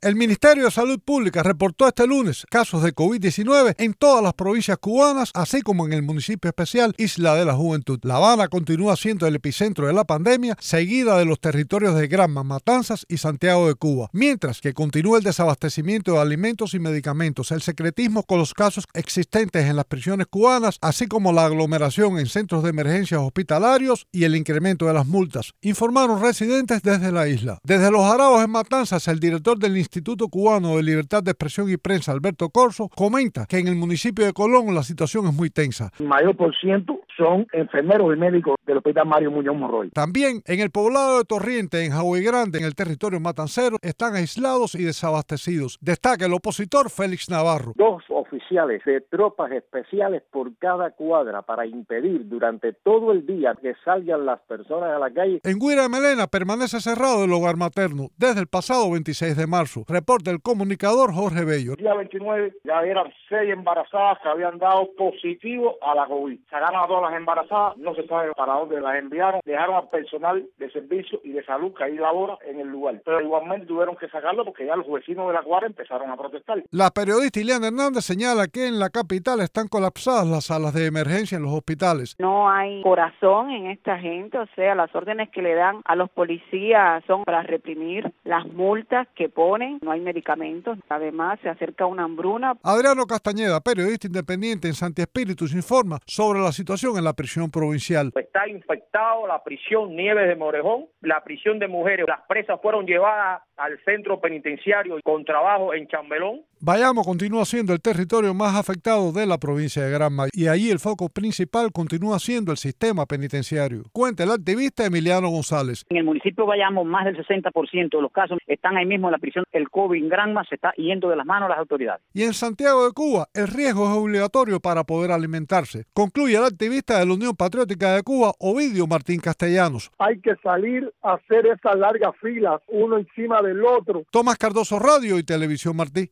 El Ministerio de Salud Pública reportó este lunes casos de COVID-19 en todas las provincias cubanas, así como en el municipio especial Isla de la Juventud. La Habana continúa siendo el epicentro de la pandemia, seguida de los territorios de Granma, Matanzas y Santiago de Cuba, mientras que continúa el desabastecimiento de alimentos y medicamentos, el secretismo con los casos existentes en las prisiones cubanas, así como la aglomeración en centros de emergencias hospitalarios y el incremento de las multas, informaron residentes desde la isla. Desde Los Aravos en Matanzas, el director del Instituto Cubano de Libertad de Expresión y Prensa, Alberto Corso, comenta que en el municipio de Colón la situación es muy tensa. El mayor por ciento son enfermeros y médicos del Hospital Mario Muñoz Morroy. También en el poblado de Torriente, en Jagüey Grande, en el territorio matancero, están aislados y desabastecidos. Destaca el opositor Félix Navarro. 2 oficiales de tropas especiales por cada cuadra para impedir durante todo el día que salgan las personas a la calle. En Guira de Melena permanece cerrado el hogar materno desde el pasado 26 de marzo. Reporta el comunicador Jorge Bello. El día 29 ya eran 6 embarazadas que habían dado positivo a la COVID. Sacaron a todas las embarazadas, no se sabe para dónde las enviaron, dejaron al personal de servicio y de salud que ahí labora en el lugar. Pero igualmente tuvieron que sacarlo porque ya los vecinos de la cuadra empezaron a protestar. La periodista Ileana Hernández señala que en la capital están colapsadas las salas de emergencia en los hospitales. No hay corazón en esta gente, o sea, las órdenes que le dan a los policías son para reprimir las multas que ponen, no hay medicamentos, además se acerca una hambruna. Adriano Castañeda, periodista independiente en Santi Espíritus, informa sobre la situación en la prisión provincial. Está infectado la prisión Nieves de Morejón, la prisión de mujeres. Las presas fueron llevadas al centro penitenciario con trabajo en Chambelón. Bayamo continúa siendo el territorio más afectado de la provincia de Granma y allí el foco principal continúa siendo el sistema penitenciario. Cuenta el activista Emiliano González. En el municipio de Bayamo más del 60% de los casos están ahí mismo en la prisión. El COVID en Granma se está yendo de las manos a las autoridades. Y en Santiago de Cuba el riesgo es obligatorio para poder alimentarse. Concluye el activista de la Unión Patriótica de Cuba, Ovidio Martín Castellanos. Hay que salir a hacer esas largas filas, uno encima del otro. Tomás Cardoso, Radio y Televisión Martí.